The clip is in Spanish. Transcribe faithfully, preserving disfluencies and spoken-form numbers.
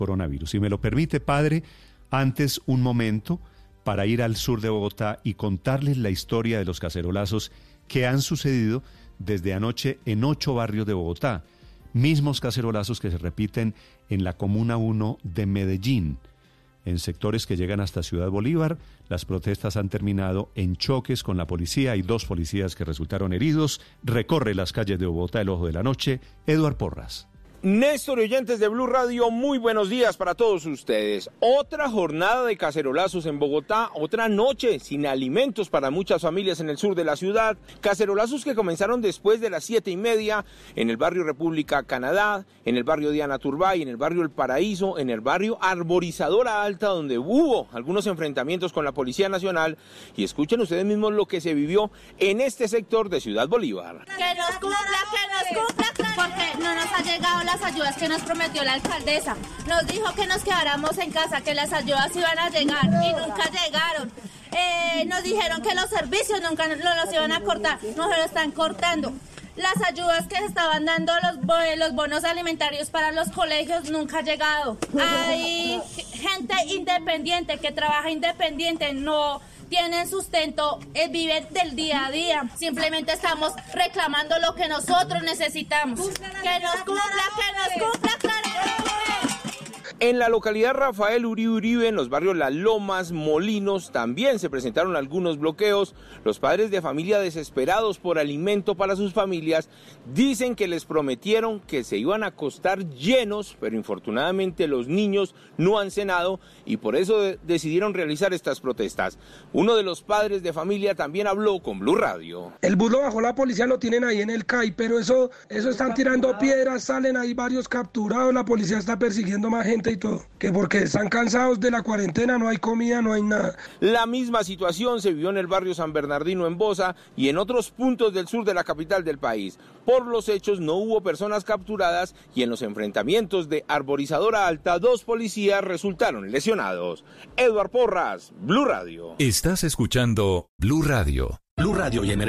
coronavirus. Si me lo permite, padre, antes un momento para ir al sur de Bogotá y contarles la historia de los cacerolazos que han sucedido desde anoche en ocho barrios de Bogotá. Mismos cacerolazos que se repiten en la Comuna uno de Medellín. En sectores que llegan hasta Ciudad Bolívar, las protestas han terminado en choques con la policía. Hay dos policías que resultaron heridos. Recorre las calles de Bogotá el ojo de la noche, Eduard Porras. Néstor y oyentes de Blue Radio, muy buenos días para todos ustedes. Otra jornada de cacerolazos en Bogotá, otra noche sin alimentos para muchas familias en el sur de la ciudad. Cacerolazos que comenzaron después de las siete y media en el barrio República Canadá, en el barrio Diana Turbay, en el barrio El Paraíso, en el barrio Arborizadora Alta, donde hubo algunos enfrentamientos con la Policía Nacional. Y escuchen ustedes mismos lo que se vivió en este sector de Ciudad Bolívar. Que nos cumpla, que nos cumpla, porque no nos ha llegado la las ayudas que nos prometió la alcaldesa. Nos dijo que nos quedáramos en casa, que las ayudas iban a llegar y nunca llegaron. Eh, nos dijeron que los servicios nunca nos los iban a cortar, nos lo están cortando. Las ayudas que se estaban dando, los, los bonos alimentarios para los colegios, nunca ha llegado. Hay gente independiente que trabaja independiente, no tienen sustento, eh, viven del día a día. Simplemente estamos reclamando lo que nosotros necesitamos. Que nos cumpla, que nos cumpla, claro. En la localidad Rafael Uribe Uribe, en los barrios Las Lomas, Molinos, también se presentaron algunos bloqueos. Los padres de familia, desesperados por alimento para sus familias, dicen que les prometieron que se iban a acostar llenos, pero infortunadamente los niños no han cenado y por eso de- decidieron realizar estas protestas. Uno de los padres de familia también habló con Blue Radio. El bus lo bajó la policía, lo tienen ahí en el C A I, pero eso, eso están tirando piedras, salen ahí varios capturados, la policía está persiguiendo más gente y todo, que porque están cansados de la cuarentena, no hay comida, no hay nada. La misma situación se vivió en el barrio San Bernardino en Bosa y en otros puntos del sur de la capital del país. Por los hechos no hubo personas capturadas y en los enfrentamientos de Arborizadora Alta dos policías resultaron lesionados. Eduard Porras, Blue Radio. Estás escuchando Blue Radio. Blue Radio y Emergencia